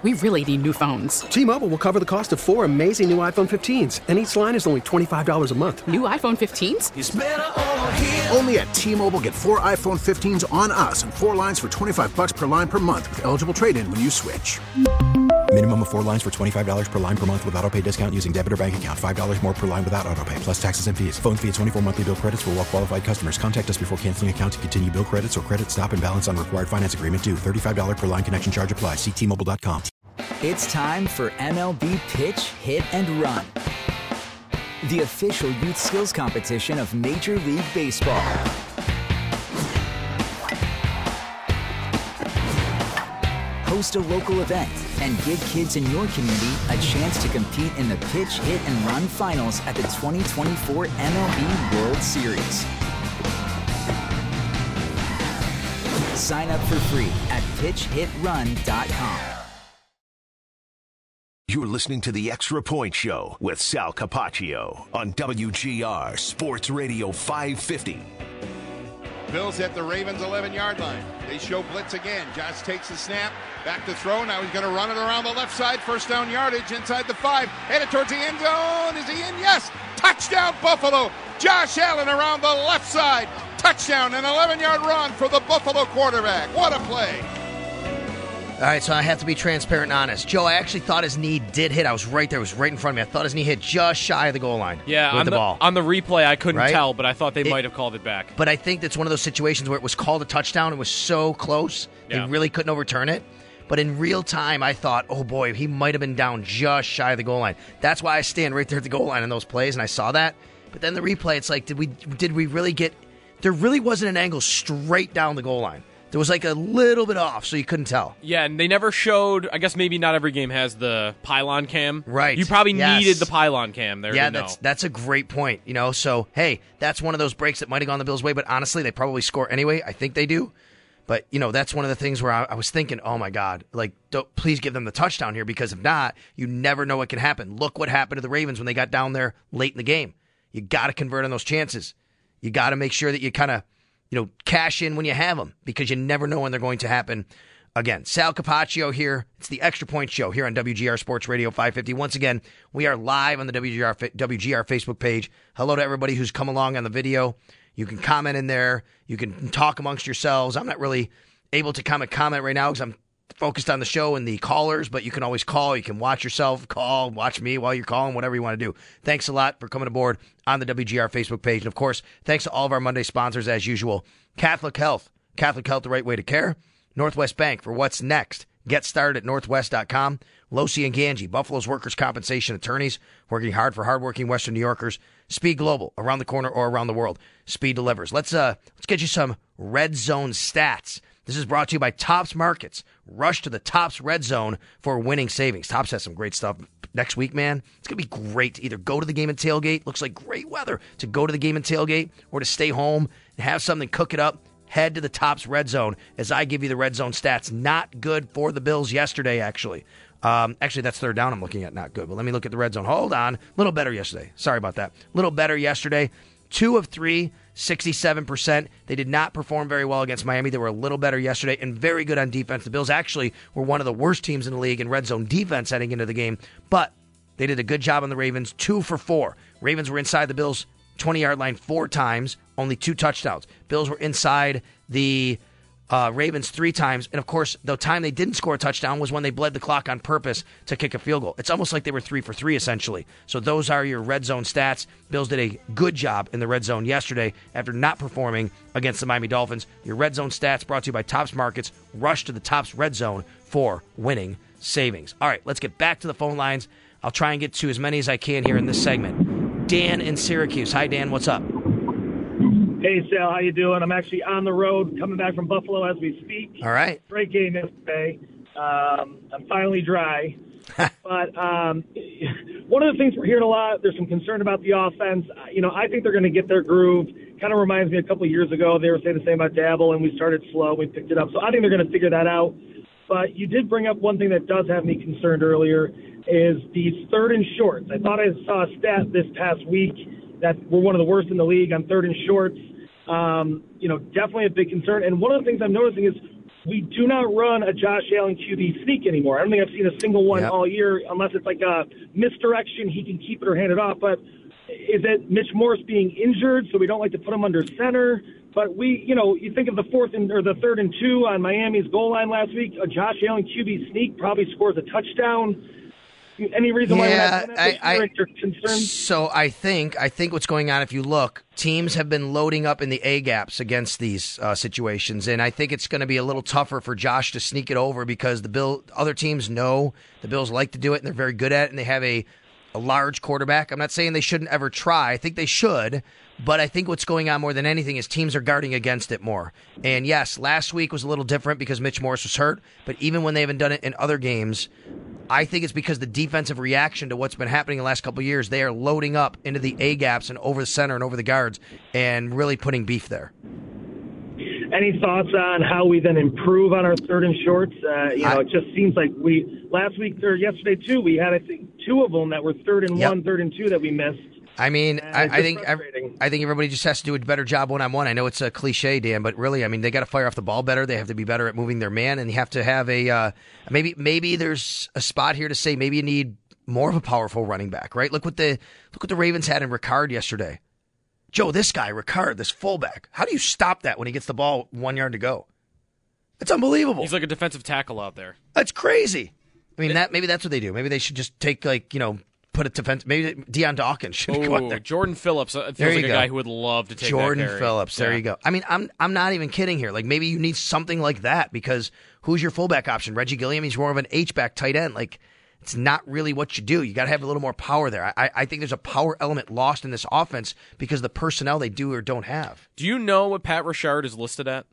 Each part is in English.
We really need new phones. T-Mobile will cover the cost of 4 amazing new iPhone 15s, and each line is only $25 a month. New iPhone 15s? It's better over here. Only at T-Mobile, get 4 iPhone 15s on us and 4 lines for $25 per line per month with eligible trade-in when you switch. Minimum of 4 lines for $25 per line per month with autopay discount using debit or bank account. $5 more per line without autopay, plus taxes and fees. Phone fee at 24 monthly bill credits for well-qualified customers. Contact us before canceling account to continue bill credits or credit stop and balance on required finance agreement due. $35 per line connection charge applies. See T-Mobile.com. It's time for MLB Pitch, Hit, and Run, the official youth skills competition of Major League Baseball. Host a local event and give kids in your community a chance to compete in the Pitch, Hit, and Run finals at the 2024 MLB World Series. Sign up for free at pitchhitrun.com. You're listening to the Extra Point Show with Sal Capaccio on WGR Sports Radio 550. Bills at the Ravens' 11-yard line. They show blitz again. Josh takes the snap, back to throw. Now he's going to run it around the left side. First down yardage inside the 5. Headed towards the end zone. Is he in? Yes. Touchdown, Buffalo. Josh Allen around the left side. Touchdown, an 11-yard run for the Buffalo quarterback. What a play. All right, so I have to be transparent and honest. Joe, I actually thought his knee did hit. I was right there. It was right in front of me. I thought his knee hit just shy of the goal line. Yeah, with the ball. On the replay, I couldn't tell, but I thought they might have called it back. But I think that's one of those situations where it was called a touchdown. It was so close, they really couldn't overturn it. But in real time, I thought, oh, boy, he might have been down just shy of the goal line. That's why I stand right there at the goal line in those plays, and I saw that. But then the replay, it's like, did we really get – there really wasn't an angle straight down the goal line. There was like a little bit off, so you couldn't tell. Yeah, and they never showed. I guess maybe not every game has the pylon cam. Right. You probably needed the pylon cam there. Yeah, to know. that's a great point. You know, so hey, that's one of those breaks that might have gone the Bills' way. But honestly, they probably score anyway. I think they do. But you know, that's one of the things where I was thinking, oh my God, like please give them the touchdown here, because if not, you never know what can happen. Look what happened to the Ravens when they got down there late in the game. You got to convert on those chances. You got to make sure that you kind of, cash in when you have them, because you never know when they're going to happen again. Sal Capaccio here. It's the Extra Point Show here on WGR Sports Radio 550. Once again, we are live on the WGR Facebook page. Hello to everybody who's come along on the video. You can comment in there. You can talk amongst yourselves. I'm not really able to comment right now because I'm focused on the show and the callers, but you can always call. You can watch yourself, call, watch me while you're calling, whatever you want to do. Thanks a lot for coming aboard on the WGR Facebook page. And, of course, thanks to all of our Monday sponsors, as usual. Catholic Health, the right way to care. Northwest Bank for what's next. Get started at northwest.com. Losi and Ganji, Buffalo's workers' compensation attorneys, working hard for hardworking Western New Yorkers. Speed Global, around the corner or around the world. Speed delivers. Let's get you some red zone stats. This is brought to you by Tops Markets. Rush to the Tops Red Zone for winning savings. Tops has some great stuff next week, man. It's going to be great to either go to the game and tailgate. Looks like great weather to go to the game and tailgate, or to stay home and have something, cook it up. Head to the Tops Red Zone as I give you the red zone stats. Not good for the Bills yesterday, actually. Actually, that's third down I'm looking at, not good. But let me look at the red zone. Hold on. A little better yesterday. Sorry about that. A little better yesterday. 2 of 3, 67%. They did not perform very well against Miami. They were a little better yesterday and very good on defense. The Bills actually were one of the worst teams in the league in red zone defense heading into the game, but they did a good job on the Ravens. 2 for 4. Ravens were inside the Bills' 20-yard line 4 times, only 2 touchdowns. Bills were inside the Ravens 3 times, and of course, the time they didn't score a touchdown was when they bled the clock on purpose to kick a field goal. It's almost like they were 3 for 3, essentially. So those are your red zone stats. Bills did a good job in the red zone yesterday after not performing against the Miami Dolphins. Your red zone stats brought to you by Tops Markets. Rush to the Tops Red Zone for winning savings. All right, let's get back to the phone lines. I'll try and get to as many as I can here in this segment. Dan in Syracuse. Hi, Dan. What's up? Hey, Sal, how you doing? I'm actually on the road coming back from Buffalo as we speak. All right. Great game yesterday. I'm finally dry. But one of the things we're hearing a lot, there's some concern about the offense. I think they're going to get their groove. Kind of reminds me a couple of years ago, they were saying the same about Dabble, and we started slow. We picked it up. So I think they're going to figure that out. But you did bring up one thing that does have me concerned earlier, is these third and shorts. I thought I saw a stat this past week that we're one of the worst in the league on third and shorts. Definitely a big concern. And one of the things I'm noticing is we do not run a Josh Allen QB sneak anymore. I don't think I've seen a single one all year, unless it's like a misdirection. He can keep it or hand it off. But is it Mitch Morse being injured, so we don't like to put him under center? But you think of the 3rd and 2 on Miami's goal line last week. A Josh Allen QB sneak probably scores a touchdown. Any reason why we're not doing that this year? You're concerned? So I think what's going on, if you look, teams have been loading up in the A gaps against these situations, and I think it's going to be a little tougher for Josh to sneak it over because other teams know the Bills like to do it and they're very good at it, and they have a large quarterback. I'm not saying they shouldn't ever try. I think they should, but I think what's going on more than anything is teams are guarding against it more. And yes, last week was a little different because Mitch Morse was hurt, but even when they haven't done it in other games, I think it's because the defensive reaction to what's been happening in the last couple of years, they are loading up into the A gaps and over the center and over the guards and really putting beef there. Any thoughts on how we then improve on our 3rd and shorts? It just seems like last week or yesterday too, we had, I think, 2 of them that were 3rd and 1, 3rd and 2 that we missed. I mean, I think everybody just has to do a better job one-on-one. I know it's a cliche, Dan, but really, I mean, they got to fire off the ball better. They have to be better at moving their man, and you have to have maybe there's a spot here to say maybe you need more of a powerful running back, right? Look what the Ravens had in Ricard yesterday. Joe, this guy, Ricard, this fullback, how do you stop that when he gets the ball 1 yard to go? It's unbelievable. He's like a defensive tackle out there. That's crazy. I mean, maybe that's what they do. Maybe they should just take, put a defense. Maybe Deion Dawkins should go out there. Jordan Phillips feels like a guy who would love to take Jordan that carry. Phillips. There you go. I mean, I'm not even kidding here. Like, maybe you need something like that because who's your fullback option? Reggie Gilliam? He's more of an H-back tight end. Like, it's not really what you do. You got to have a little more power there. I think there's a power element lost in this offense because of the personnel they do or don't have. Do you know what Pat Richard is listed at?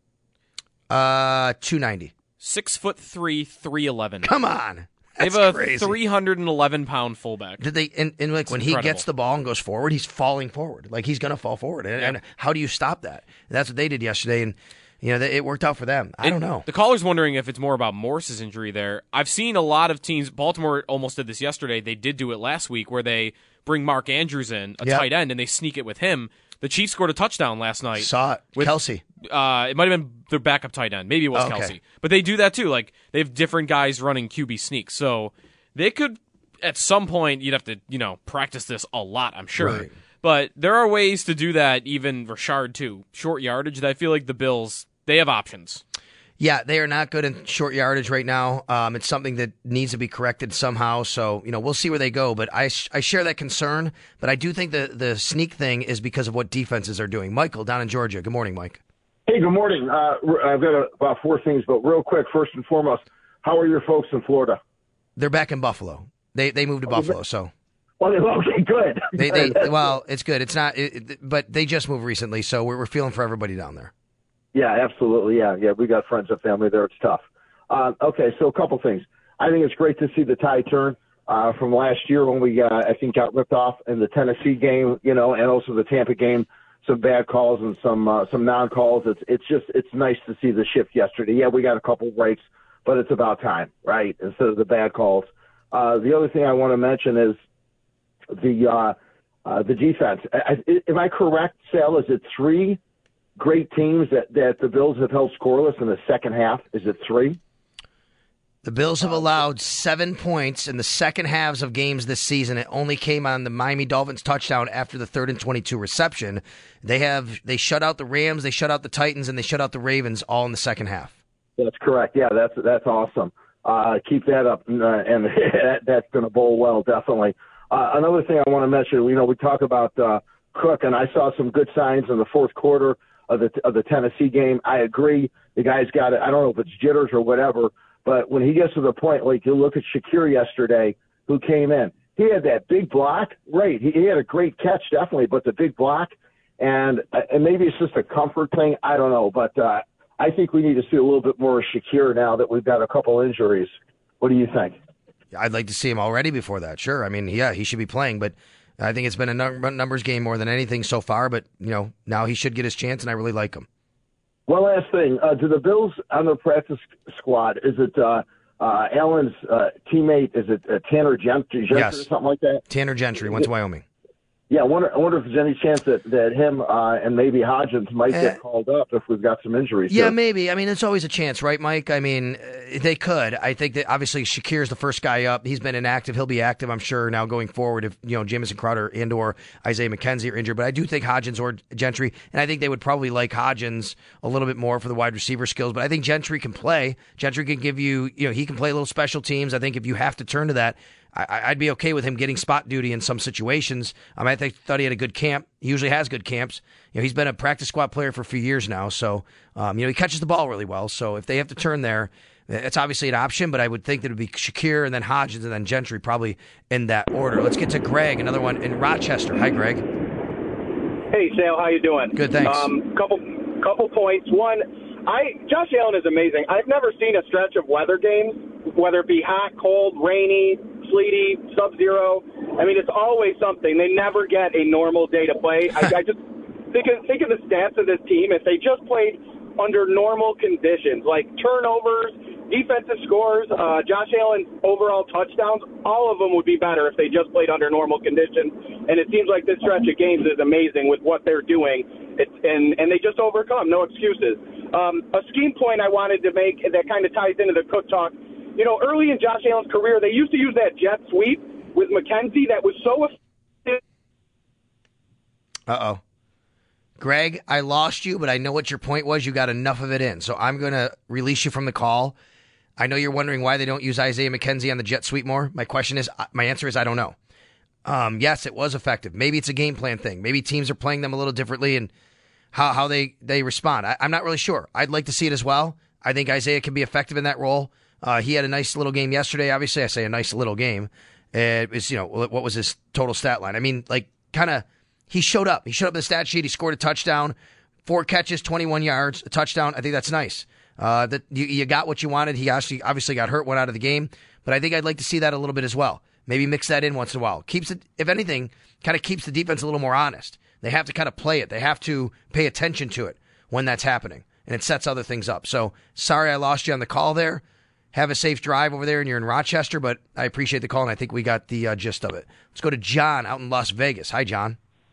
290. 6'3", 311. Come on. They have a 311-pound fullback. Did they? And when he gets the ball and goes forward, he's falling forward. Like he's going to fall forward. And how do you stop that? And that's what they did yesterday. And it worked out for them. I don't know. The caller's wondering if it's more about Morse's injury there. I've seen a lot of teams. Baltimore almost did this yesterday. They did do it last week where they bring Mark Andrews in, a tight end, and they sneak it with him. The Chiefs scored a touchdown last night. Saw it. With Kelsey. It might have been their backup tight end. Maybe it was Kelsey. But they do that too. Like they have different guys running QB sneaks. So they could, at some point, you'd have to, practice this a lot, I'm sure. Right. But there are ways to do that, even Richard too. Short yardage, that I feel like the Bills, they have options. Yeah, they are not good in short yardage right now. It's something that needs to be corrected somehow. So, we'll see where they go. But I share that concern. But I do think the sneak thing is because of what defenses are doing. Michael, down in Georgia. Good morning, Mike. Hey, good morning. I've got about 4 things, but real quick, first and foremost, how are your folks in Florida? They're back in Buffalo. They moved to Buffalo, so. Well, okay, good. Well, it's good. It's not, but they just moved recently, so we're feeling for everybody down there. Yeah, absolutely. Yeah. We got friends and family there. It's tough. Okay, so a couple things. I think it's great to see the tide turn from last year when we, I think, got ripped off in the Tennessee game, and also the Tampa game. Some bad calls and some non-calls. It's nice to see the shift yesterday. Yeah, we got a couple breaks, but it's about time, right? Instead of the bad calls. The other thing I want to mention is the defense. Am I correct, Sal? Is it 3 great teams that the Bills have held scoreless in the second half? Is it 3? The Bills have allowed 7 points in the second halves of games this season. It only came on the Miami Dolphins touchdown after the 3rd and 22 reception. They shut out the Rams, they shut out the Titans, and they shut out the Ravens all in the second half. That's correct. Yeah, that's awesome. Keep that up, and that's going to bowl well, definitely. Another thing I want to mention, we talk about Cook, and I saw some good signs in the fourth quarter of the Tennessee game. I agree. The guy's got it. I don't know if it's jitters or whatever, but when he gets to the point, like you look at Shakir yesterday, who came in, he had that big block. Right. He had a great catch, definitely, but the big block, and maybe it's just a comfort thing. I don't know, but I think we need to see a little bit more of Shakir now that we've got a couple injuries. What do you think? I'd like to see him already before that. Sure. I mean, yeah, he should be playing, but I think it's been a numbers game more than anything so far, but, now he should get his chance, and I really like him. One last thing. Do the Bills on their practice squad, is it Allen's teammate, is it Tanner Gentry or something like that? Tanner Gentry went to Wyoming. Yeah, I wonder if there's any chance that him and maybe Hodgins might get called up if we've got some injuries. Yeah, here. maybe. I mean, it's always a chance, right, Mike? I mean, they could. I think that obviously Shakir's the first guy up. He's been inactive. He'll be active, I'm sure, now going forward if, Jamison Crowder and or Isaiah McKenzie are injured. But I do think Hodgins or Gentry, and I think they would probably like Hodgins a little bit more for the wide receiver skills. But I think Gentry can play. Gentry can give you, he can play a little special teams. I think if you have to turn to that, I'd be okay with him getting spot duty in some situations. I thought he had a good camp. He usually has good camps. He's been a practice squad player for a few years now. So, he catches the ball really well. So if they have to turn there, it's obviously an option, but I would think that it would be Shakir and then Hodgins and then Gentry probably in that order. Let's get to Greg, another one in Rochester. Hi, Greg. Hey, Sal, how you doing? Good, thanks. Couple points. One, Josh Allen is amazing. I've never seen a stretch of weather games, whether it be hot, cold, rainy, sleety, sub-zero. I mean, it's always something. They never get a normal day to play. I just think of the stats of this team. If they just played under normal conditions, like turnovers, defensive scores, Josh Allen's overall touchdowns, all of them would be better if they just played under normal conditions. And it seems like this stretch of games is amazing with what they're doing. And they just overcome, no excuses. A scheme point I wanted to make that kind of ties into the Cook talk. Early in Josh Allen's career, they used to use that jet sweep with McKenzie that was so effective. Uh-oh. Greg, I lost you, but I know what your point was. You got enough of it in. So I'm going to release you from the call. I know you're wondering why they don't use Isaiah McKenzie on the jet sweep more. My answer is I don't know. Yes, it was effective. Maybe it's a game plan thing. Maybe teams are playing them a little differently and how they respond. I'm not really sure. I'd like to see it as well. I think Isaiah can be effective in that role. He had a nice little game yesterday. Obviously, I say a nice little game. It was, what was his total stat line? I mean, he showed up. He showed up in the stat sheet. He scored a touchdown, 4 catches, 21 yards, a touchdown. I think that's nice. That you got what you wanted. He obviously got hurt, went out of the game. But I think I'd like to see that a little bit as well. Maybe mix that in once in a while. Keeps it, if anything, kind of keeps the defense a little more honest. They have to kind of play it. They have to pay attention to it when that's happening. And it sets other things up. So, sorry I lost you on the call there. Have a safe drive over there, and you're in Rochester, but I appreciate the call, and I think we got the gist of it. Let's go to John out in Las Vegas. Hi, John.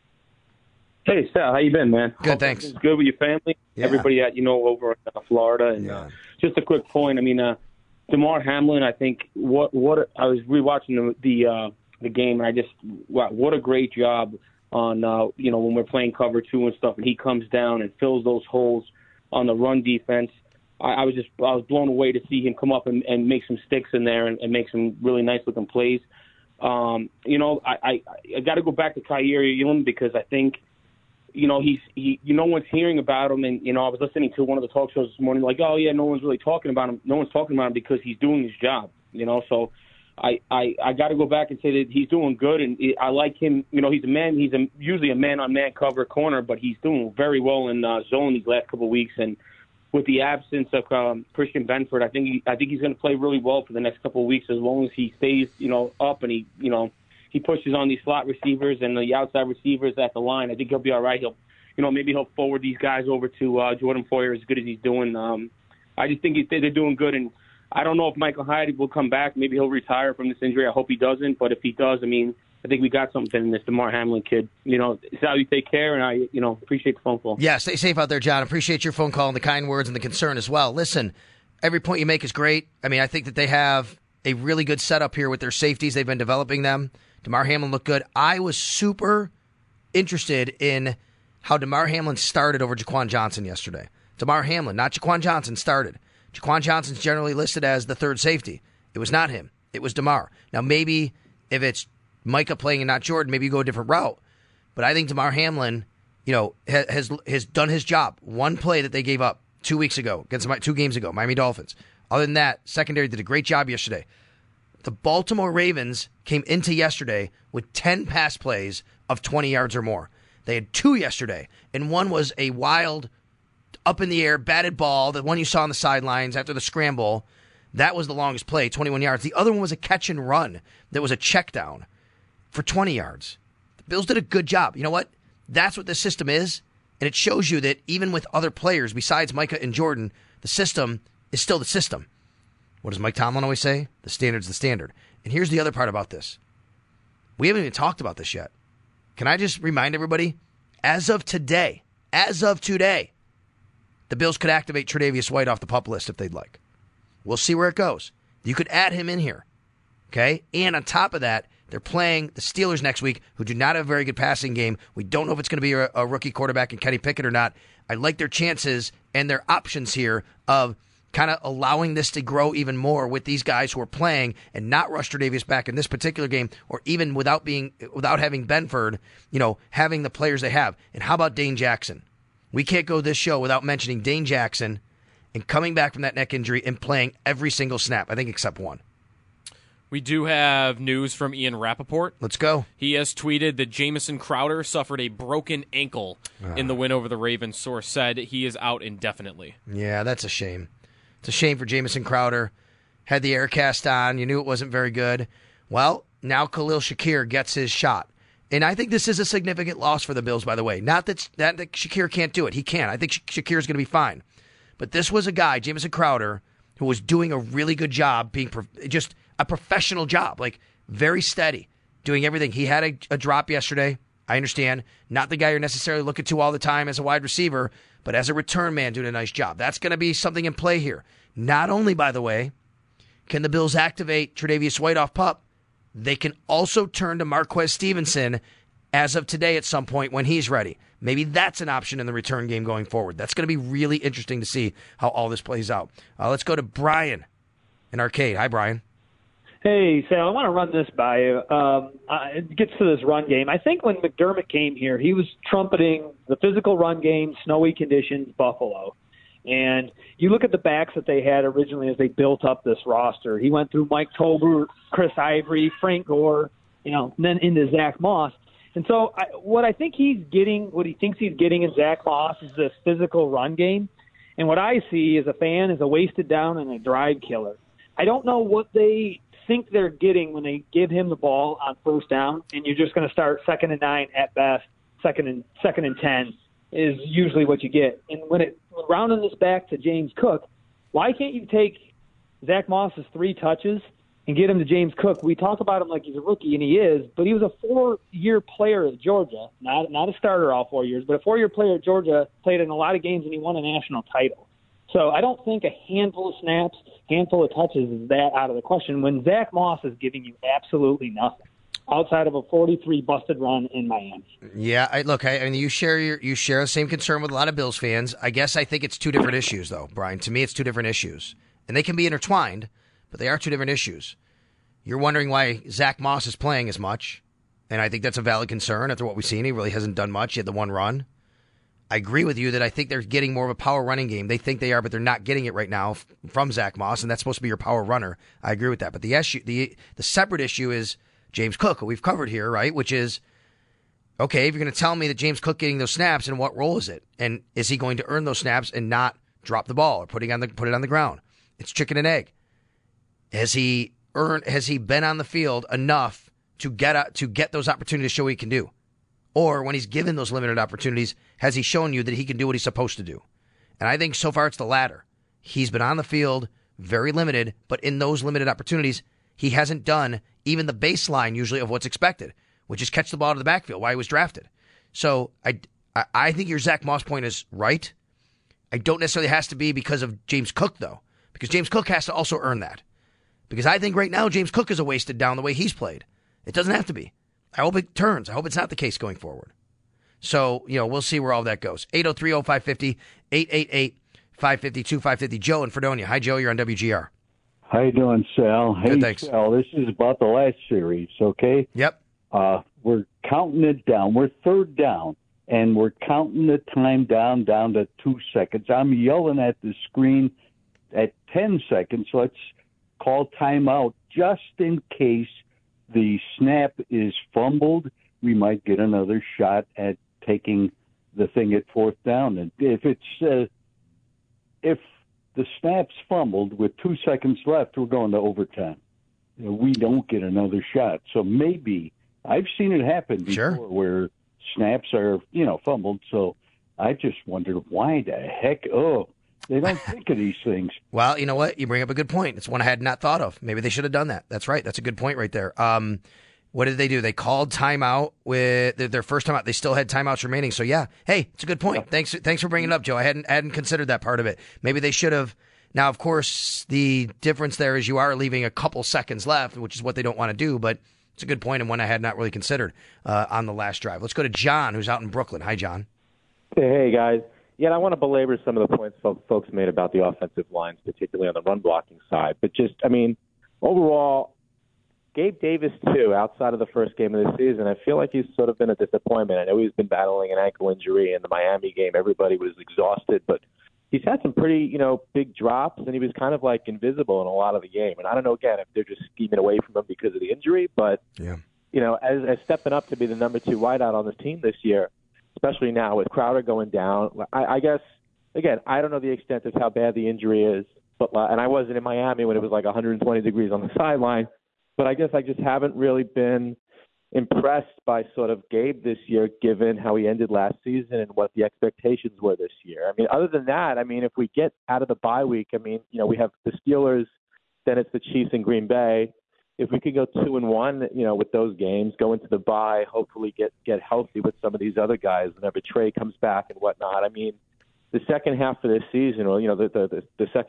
Hey, Sal, how you been, man? Good, thanks. Good with your family? Yeah. Everybody over in Florida. And just a quick point. I mean, Damar Hamlin, I think, what I was rewatching the game, and what a great job on, when we're playing cover 2 and stuff, and he comes down and fills those holes on the run defense. I was blown away to see him come up and make some sticks in there and make some really nice looking plays. I got to go back to Kaiir Elam because I think, no one's hearing about him. And, I was listening to one of the talk shows this morning, like, oh yeah, no one's really talking about him. No one's talking about him because he's doing his job, so I got to go back and say that he's doing good. And I like him. He's a man. He's usually a man-on-man cover corner, but he's doing very well in zone these last couple of weeks. And with the absence of Christian Benford, I think he's going to play really well for the next couple of weeks as long as he stays, up and he pushes on these slot receivers and the outside receivers at the line. I think he'll be all right. Maybe he'll forward these guys over to Jordan Poyer as good as he's doing. I just think they're doing good, and I don't know if Michael Hyde will come back. Maybe he'll retire from this injury. I hope he doesn't, but if he does, I think we got something in this Damar Hamlin kid. Sal, you take care, and I, appreciate the phone call. Yeah, stay safe out there, John. Appreciate your phone call and the kind words and the concern as well. Listen, every point you make is great. I think that they have a really good setup here with their safeties. They've been developing them. Damar Hamlin looked good. I was super interested in how Damar Hamlin started over Jaquan Johnson yesterday. Damar Hamlin, not Jaquan Johnson, started. Jaquan Johnson's generally listed as the third safety. It was not him. It was Damar. Now, maybe if it's Micah playing and not Jordan, maybe you go a different route. But I think Damar Hamlin, has done his job. One play that they gave up 2 weeks ago, against 2 games ago, Miami Dolphins. Other than that, secondary did a great job yesterday. The Baltimore Ravens came into yesterday with 10 pass plays of 20 yards or more. They had 2 yesterday, and one was a wild, up-in-the-air, batted ball, the one you saw on the sidelines after the scramble. That was the longest play, 21 yards. The other one was a catch and run that was a check down for 20 yards. The Bills did a good job. You know what? That's what this system is, and it shows you that even with other players besides Micah and Jordan, the system is still the system. What does Mike Tomlin always say? The standard's the standard. And here's the other part about this. We haven't even talked about this yet. Can I just remind everybody, as of today, the Bills could activate Tre'Davious White off the PUP list if they'd like. We'll see where it goes. You could add him in here, okay? And on top of that, they're playing the Steelers next week, who do not have a very good passing game. We don't know if it's going to be a rookie quarterback in Kenny Pickett or not. I like their chances and their options here of kind of allowing this to grow even more with these guys who are playing and not rush Tre'Davious back in this particular game, or even without having Benford, having the players they have. And how about Dane Jackson? We can't go this show without mentioning Dane Jackson and coming back from that neck injury and playing every single snap, I think except one. We do have news from Ian Rappaport. Let's go. He has tweeted that Jamison Crowder suffered a broken ankle in the win over the Ravens. Source said he is out indefinitely. Yeah, that's a shame. It's a shame for Jamison Crowder. Had the air cast on. You knew it wasn't very good. Well, now Khalil Shakir gets his shot. And I think this is a significant loss for the Bills, by the way. Not that Shakir can't do it. He can. I think Shakir's going to be fine. But this was a guy, Jamison Crowder, who was doing a really good job, being just a professional job, like very steady, doing everything. He had a drop yesterday. I understand. Not the guy you're necessarily looking to all the time as a wide receiver, but as a return man doing a nice job. That's going to be something in play here. Not only, by the way, can the Bills activate Tre'Davious White off PUP, they can also turn to Marquez Stevenson as of today at some point when he's ready. Maybe that's an option in the return game going forward. That's going to be really interesting to see how all this plays out. Let's go to Brian in Arcade. Hi, Brian. Hey, Sal, I want to run this by you. It gets to this run game. I think when McDermott came here, he was trumpeting the physical run game, snowy conditions, Buffalo. And you look at the backs that they had originally as they built up this roster. He went through Mike Tolbert, Chris Ivory, Frank Gore, and then into Zach Moss. And so what I think he's getting, what he thinks he's getting in Zach Moss is this physical run game. And what I see as a fan is a wasted down and a drive killer. I don't know what they think they're getting when they give him the ball on first down, and you're just going to start 2nd and 9 at best, second and 10 is usually what you get. And when rounding this back to James Cook, why can't you take Zach Moss's 3 touches and get him to James Cook? We talk about him like he's a rookie, and he is, but he was a 4-year player at Georgia, not a starter all 4 years, but a 4-year player at Georgia, played in a lot of games, and he won a national title. So I don't think a handful of snaps, handful of touches is that out of the question when Zach Moss is giving you absolutely nothing outside of a 43 busted run in Miami. Yeah, I mean, you share the same concern with a lot of Bills fans. I guess I think it's 2 different issues, though, Brian. To me, it's 2 different issues, and they can be intertwined, but they are 2 different issues. You're wondering why Zach Moss is playing as much, and I think that's a valid concern after what we've seen. He really hasn't done much. He had the 1 run. I agree with you that I think they're getting more of a power running game. They think they are, but they're not getting it right now from Zach Moss, and that's supposed to be your power runner. I agree with that. But the separate issue is James Cook, who we've covered here, right? Which is, okay, if you're going to tell me that James Cook getting those snaps, and what role is it? And is he going to earn those snaps and not drop the ball or put it on the ground? It's chicken and egg. Has he been on the field enough to get those opportunities to show what he can do? Or when he's given those limited opportunities, has he shown you that he can do what he's supposed to do? And I think so far it's the latter. He's been on the field, very limited, but in those limited opportunities, he hasn't done even the baseline usually of what's expected, which is catch the ball out of the backfield, why he was drafted. So I think your Zach Moss point is right. I don't necessarily has to be because of James Cook, though, because James Cook has to also earn that. Because I think right now James Cook is a wasted down the way he's played. It doesn't have to be. I hope it turns. I hope it's not the case going forward. So, we'll see where all that goes. 803-0550, 888-552-550. Joe in Fredonia. Hi, Joe. You're on WGR. How you doing, Sal? Good, thanks. Sal, this is about the last series, okay? Yep. We're counting it down. We're 3rd down, and we're counting the time down to 2 seconds. I'm yelling at the screen at 10 seconds. Let's call timeout just in case the snap is fumbled. We might get another shot at taking the thing at 4th down. And if the snap's fumbled with 2 seconds left, we're going to overtime. We don't get another shot. So maybe I've seen it happen before where snaps are, fumbled. So I just wondered why the heck. They don't think of these things. Well, you know what? You bring up a good point. It's one I had not thought of. Maybe they should have done that. That's right. That's a good point right there. what did they do? They called timeout with their first timeout. They still had timeouts remaining. So, yeah, hey, it's a good point. Thanks for bringing it up, Joe. I hadn't considered that part of it. Maybe they should have. Now, of course, the difference there is you are leaving a couple seconds left, which is what they don't want to do, but it's a good point and one I had not really considered on the last drive. Let's go to John, who's out in Brooklyn. Hi, John. Hey, guys. Yeah, I want to belabor some of the points folks made about the offensive lines, particularly on the run blocking side. But just, I mean, overall, Gabe Davis, too, outside of the first game of the season, I feel like he's sort of been a disappointment. I know he's been battling an ankle injury in the Miami game. Everybody was exhausted, but he's had some pretty, big drops, and he was kind of like invisible in a lot of the game. And I don't know, again, if they're just scheming away from him because of the injury, but, as stepping up to be the number 2 wideout on this team this year, especially now with Crowder going down, I guess, again, I don't know the extent of how bad the injury is, but and I wasn't in Miami when it was like 120 degrees on the sideline, but I guess I just haven't really been impressed by sort of Gabe this year, given how he ended last season and what the expectations were this year. I mean, other than that, I mean, if we get out of the bye week, I mean, we have the Steelers, then it's the Chiefs and Green Bay. If we could go 2-1, with those games, go into the bye, hopefully get healthy with some of these other guys whenever Trey comes back and whatnot. I mean, the second half of this season, or the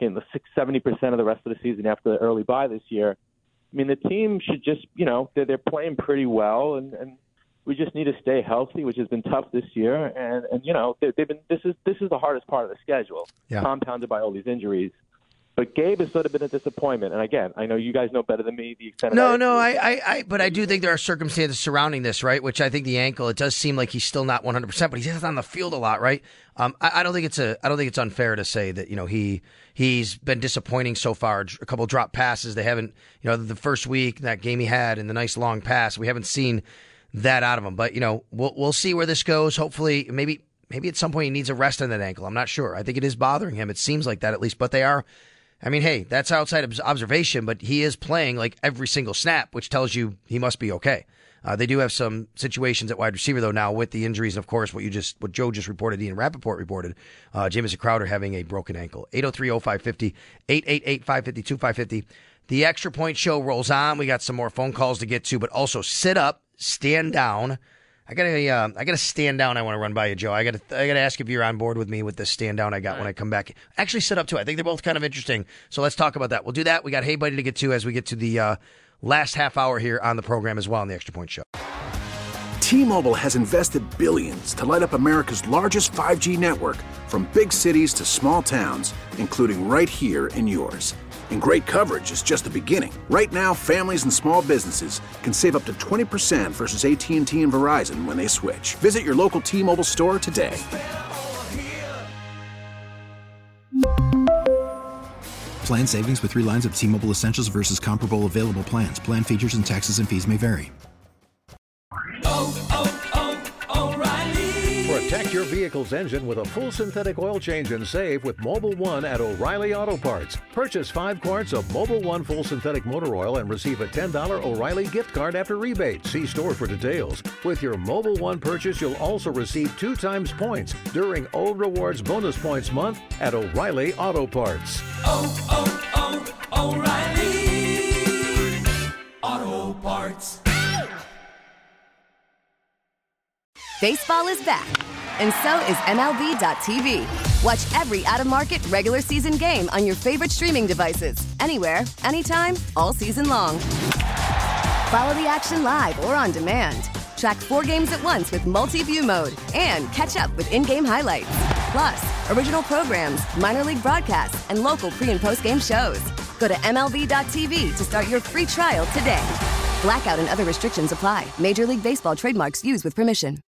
70% of the rest of the season after the early bye this year, I mean, the team should just, they're playing pretty well, and we just need to stay healthy, which has been tough this year. And they've been. This is the hardest part of the schedule, compounded by all these injuries. But Gabe has sort of been a disappointment. And again, I know you guys know better than me the extent of that. But I do think there are circumstances surrounding this, right? Which I think the ankle, it does seem like he's still not 100%, but he's on the field a lot, right? I don't think it's unfair to say that, he's been disappointing so far. A couple of drop passes. They haven't, the first week, that game he had and the nice long pass, we haven't seen that out of him. But, we'll see where this goes. Hopefully, maybe at some point he needs a rest on that ankle. I'm not sure. I think it is bothering him. It seems like that at least, but they are. I mean, hey, that's outside observation, but he is playing like every single snap, which tells you he must be okay. They do have some situations at wide receiver, though, now with the injuries. And, of course, what Joe just reported, Ian Rappaport reported, Jamison Crowder having a broken ankle. 803-0550, 888-552-550. The Extra Point Show rolls on. We got some more phone calls to get to, but also sit up, stand down. I got a stand down I want to run by you, Joe. I got to ask if you're on board with me with the stand down I got when I come back. Actually, sit up, too. I think they're both kind of interesting. So let's talk about that. We'll do that. We got Hey Buddy to get to as we get to the last half hour here on the program as well on the Extra Point Show. T-Mobile has invested billions to light up America's largest 5G network, from big cities to small towns, including right here in yours. And great coverage is just the beginning. Right now, families and small businesses can save up to 20% versus AT&T and Verizon when they switch. Visit your local T-Mobile store today. Plan savings with 3 lines of T-Mobile Essentials versus comparable available plans. Plan features and taxes and fees may vary. Protect your vehicle's engine with a full synthetic oil change and save with Mobil 1 at O'Reilly Auto Parts. Purchase 5 quarts of Mobil 1 full synthetic motor oil and receive a $10 O'Reilly gift card after rebate. See store for details. With your Mobil 1 purchase, you'll also receive 2 times points during Old Rewards Bonus Points Month at O'Reilly Auto Parts. O'Reilly Auto Parts. Baseball is back, and so is MLB.tv. Watch every out-of-market, regular season game on your favorite streaming devices, anywhere, anytime, all season long. Follow the action live or on demand. Track 4 games at once with multi-view mode and catch up with in-game highlights. Plus, original programs, minor league broadcasts, and local pre- and post-game shows. Go to MLB.tv to start your free trial today. Blackout and other restrictions apply. Major League Baseball trademarks used with permission.